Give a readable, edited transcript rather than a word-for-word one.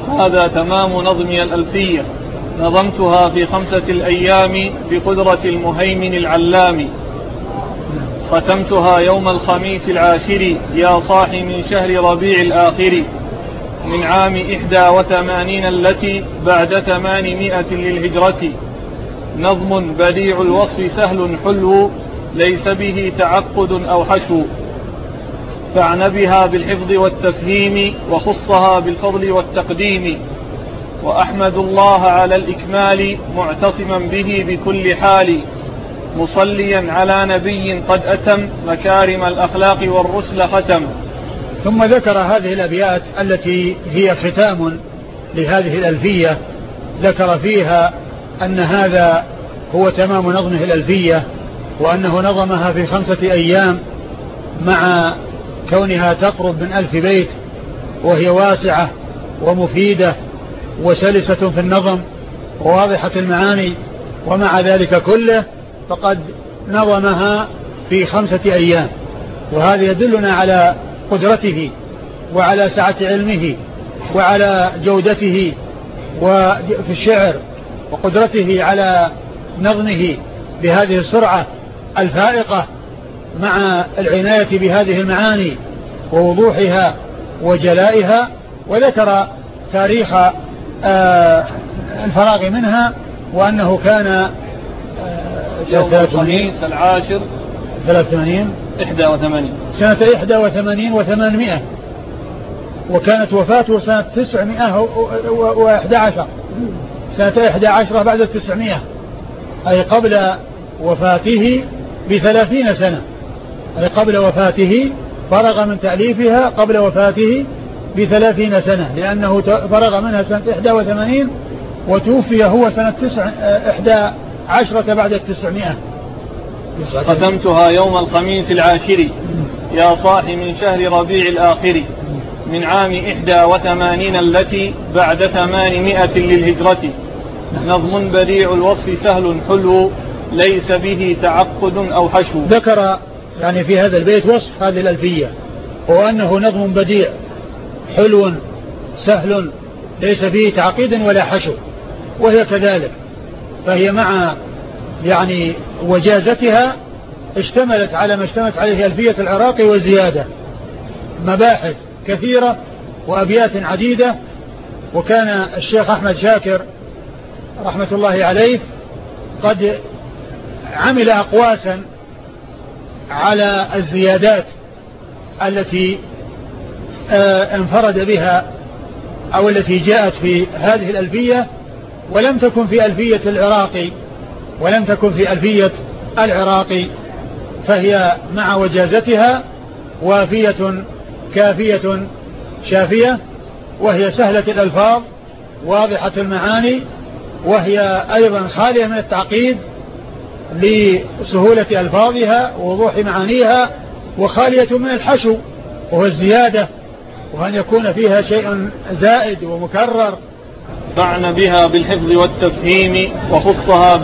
هذا تمام نظمي الألفية، نظمتها في 5 أيام بقدرة المهيمن العلام. ختمتها يوم الخميس العاشر يا صاح من شهر ربيع الآخر، من عام 81 التي بعد 800 للهجرة. نظم بديع الوصف سهل حلو، ليس به تعقد أو حشو، فاعن بها بالحفظ والتفهيم، وخصها بالفضل والتقديم. وأحمد الله على الإكمال معتصما به بكل حال، مصليا على نبي قد أتم مكارم الأخلاق والرسل ختم. ثم ذكر هذه الأبيات التي هي ختام لهذه الألفية، ذكر فيها أن هذا هو تمام نظمه الألفية، وأنه نظمها في 5 أيام مع كونها تقرب من 1000 بيت، وهي واسعة ومفيدة وسلسة في النظم وواضحة المعاني. ومع ذلك كله فقد نظمها في 5 أيام، وهذا يدلنا على قدرته وعلى سعة علمه وعلى جودته وفي الشعر، وقدرته على نظمه بهذه السرعة الفائقة مع العناية بهذه المعاني ووضوحها وجلائها. وذكر تاريخ الفراغ منها، وأنه كان يوم الخميس العاشر 81 سنة 81 و800، وكانت وفاته سنة 911 سنة 11 بعد 900، أي قبل وفاته ب30 سنة، أي قبل وفاته فرغ من تأليفها قبل وفاته ب30 سنة، لأنه فرغ منها سنة 81 وتوفي هو سنة 11 بعد 900. ختمتها يوم الخميس العاشر يا صاح من شهر ربيع الآخر، من عام 81 التي بعد 800 للهجرة. نظم بديع الوصف سهل حلو، ليس به تعقد أو حشو. ذكر يعني في هذا البيت وصف هذه الألفية، وأنه نظم بديع حلو سهل ليس فيه تعقيد ولا حشو، وهي كذلك، فهي مع يعني وجازتها اشتملت على ما اشتملت عليه ألفية العراقي وزيادة، مباحث كثيرة وأبيات عديدة. وكان الشيخ أحمد شاكر رحمة الله عليه قد عمل أقواسا على الزيادات التي انفرد بها أو التي جاءت في هذه الألفية، ولم تكن في ألفية العراقي، فهي مع وجازتها وافية كافية شافية، وهي سهلة الألفاظ واضحة المعاني، وهي أيضا خالية من التعقيد لسهولة ألفاظها ووضوح معانيها، وخالية من الحشو وهو الزيادة، وأن يكون فيها شيء زائد ومكرر. فاعن بها بالحفظ والتفهيم، وخصها